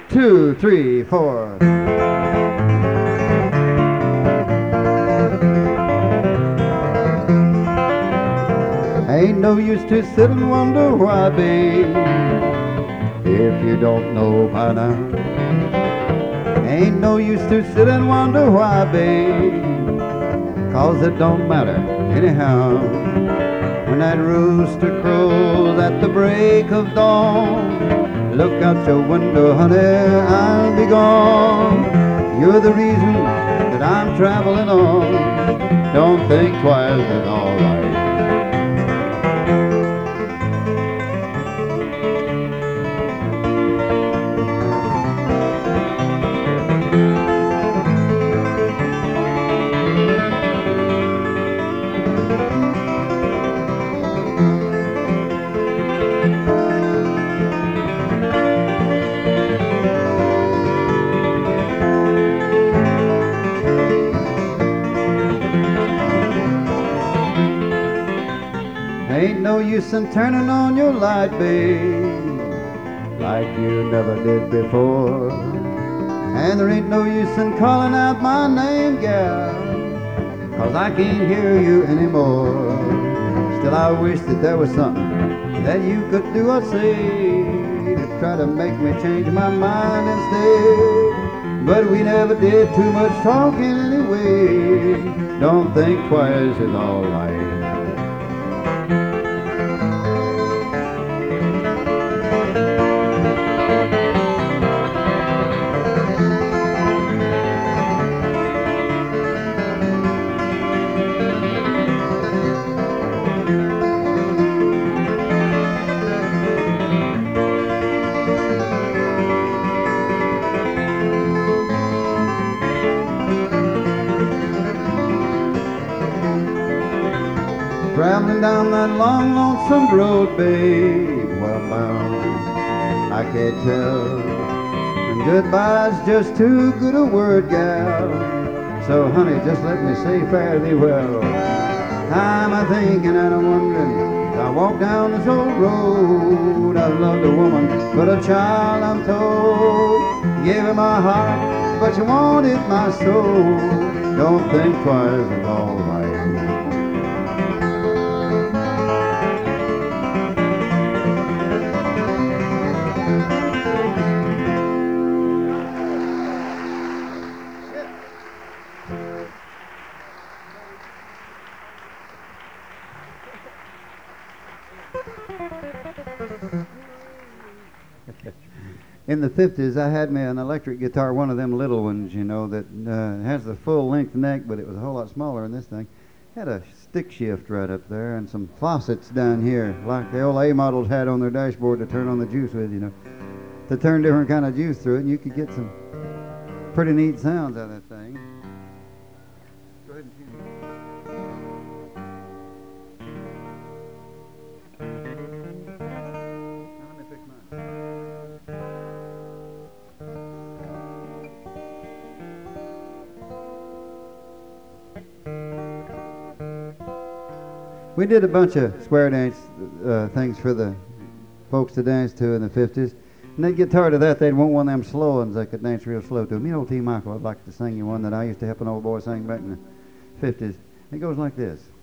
2, 3, 4. Ain't no use to sit and wonder why, babe, if you don't know by now. Ain't no use to sit and wonder why, babe, 'cause it don't matter anyhow. When that rooster crows at the break of dawn, look out your window, honey, I'll be gone. You're the reason that I'm traveling on. Don't think twice, it's all right. Ain't no use in turning on your light, babe, like you never did before. And there ain't no use in calling out my name, gal, 'cause I can't hear you anymore. Still I wish that there was something that you could do or say to try to make me change my mind and stay. But we never did too much talking anyway. Don't think twice, it's all right. Traveling down that long, lonesome road, babe, well bound, I can't tell. And goodbye's just too good a word, gal. So, honey, just let me say fare thee well. I'm a-thinking and a-wondering, I walk down this old road. I've loved a woman, but a child, I'm told. Gave her my heart, but she wanted my soul. Don't think twice, it's all right. In the 50s, I had me an electric guitar, one of them little ones, you know, that has the full-length neck, but it was a whole lot smaller than this thing. Had a stick shift right up there and some faucets down here, like the old A models had on their dashboard to turn on the juice with, you know, to turn different kind of juice through it, and you could get some pretty neat sounds out of that thing. Go ahead and tune it. Now let me fix mine. We did a bunch of square dance things for the folks to dance to in the 50s. And they'd get tired of that. They'd want one of them slow ones they could dance real slow to. Me and old T. Michael, I'd like to sing you one that I used to help an old boy sing back in the 50s. It goes like this.